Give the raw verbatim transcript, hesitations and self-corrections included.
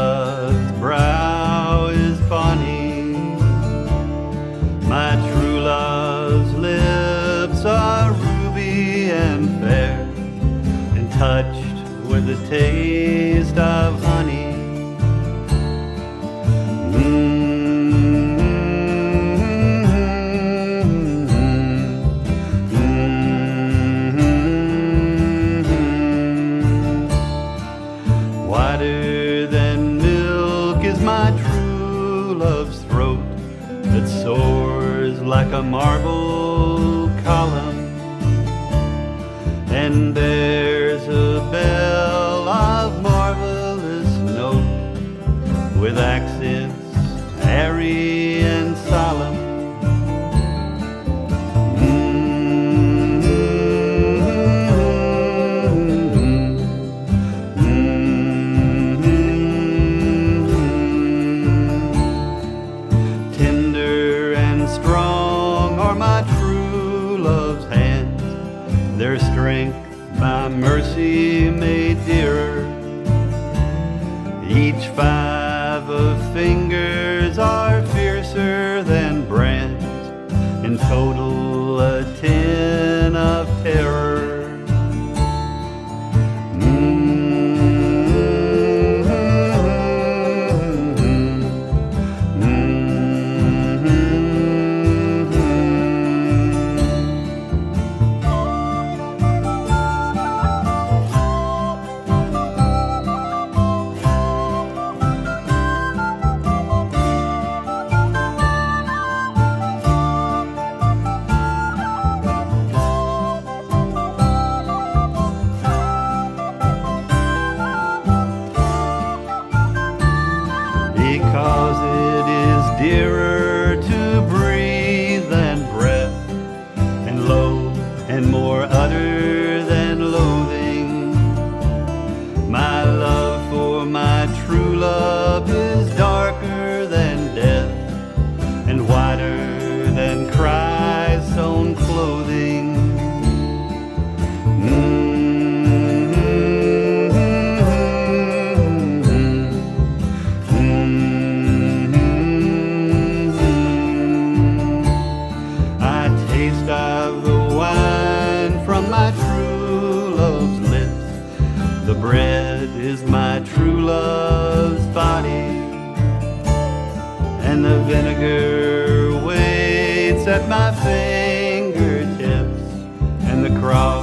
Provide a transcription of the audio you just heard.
love's brow is bonny. My true love's lips are ruby and fair, and touched with the taste of honey. Whiter than milk is my true love's throat, that soars like a marble column, and bears a bell of marvelous note, with accents airy and solemn. My true love's hands, their strength by mercy made dearer. Each five of fingers are fiercer than brands, in total a ten of terror. Because it is dearer to breathe than breath, and low and more utter than loathing. My love for my true love is darker than death, and whiter than Christ's own clothing. Mm. Of the wine from my true love's lips, the bread is my true love's body, and the vinegar waits at my fingertips, and the cross